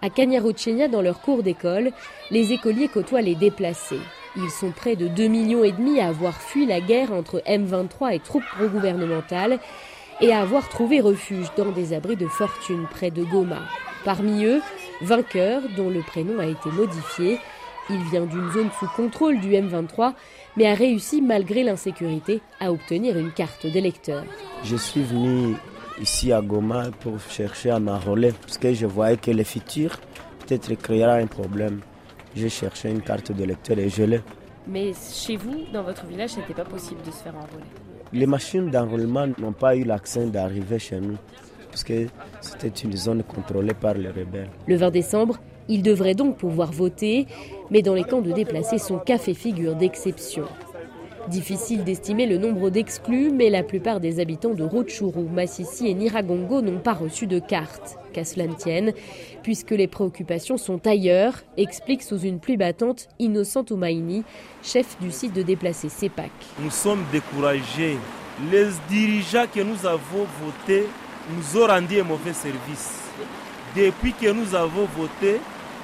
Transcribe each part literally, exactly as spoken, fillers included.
À Kanyarutshenya, dans leur cours d'école, les écoliers côtoient les déplacés. Ils sont près de deux millions et demi à avoir fui la guerre entre M vingt-trois et troupes pro-gouvernementales et à avoir trouvé refuge dans des abris de fortune près de Goma. Parmi eux, Vainqueur, dont le prénom a été modifié. Il vient d'une zone sous contrôle du M vingt-trois, mais a réussi, malgré l'insécurité, à obtenir une carte d'électeur. Je suis venu ici à Goma pour chercher à m'enrôler, parce que je voyais que le futur peut-être créera un problème. J'ai cherché une carte d'électeur et je l'ai. Mais chez vous, dans votre village, c'était pas possible de se faire enrôler? Les machines d'enrôlement n'ont pas eu l'accès d'arriver chez nous, parce que c'était une zone contrôlée par les rebelles. Le vingt décembre, il devrait donc pouvoir voter, mais dans les camps de déplacés, son cas fait figure d'exception. Difficile d'estimer le nombre d'exclus, mais la plupart des habitants de Rutshuru, Masisi et Nyiragongo n'ont pas reçu de carte. Qu'à cela ne tienne, puisque les préoccupations sont ailleurs, explique sous une pluie battante Innocent Oumaini, chef du site de déplacés CEPAC. Nous sommes découragés. Les dirigeants que nous avons votés nous ont rendu un mauvais service. Depuis que nous avons voté,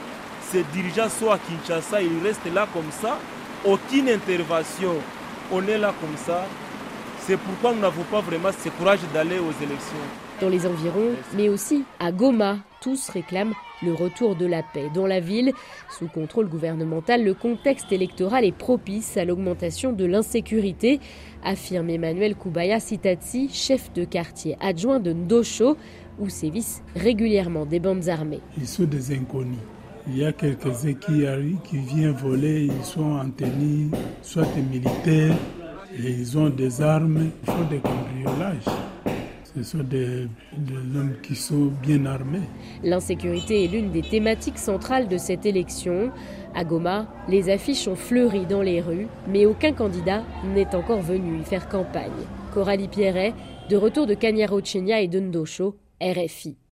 ces dirigeants sont à Kinshasa, ils restent là comme ça, aucune intervention. On est là comme ça. C'est pourquoi nous n'avons pas vraiment ce courage d'aller aux élections. Dans les environs, mais aussi à Goma, tous réclament le retour de la paix. Dans la ville, sous contrôle gouvernemental, le contexte électoral est propice à l'augmentation de l'insécurité, affirme Emmanuel Koubaya Sitatsi, chef de quartier adjoint de Ndosho, où sévissent régulièrement des bandes armées. Ils sont des inconnus. Il y a quelques-uns qui arrivent, qui viennent voler, ils sont en tenue, soit des militaires, et ils ont des armes, ils font des cambriolages. Ce sont des, des hommes qui sont bien armés. L'insécurité est l'une des thématiques centrales de cette élection. À Goma, les affiches ont fleuri dans les rues, mais aucun candidat n'est encore venu y faire campagne. Coralie Pierret, de retour de Kanyarutshenya et de Ndosho, R F I.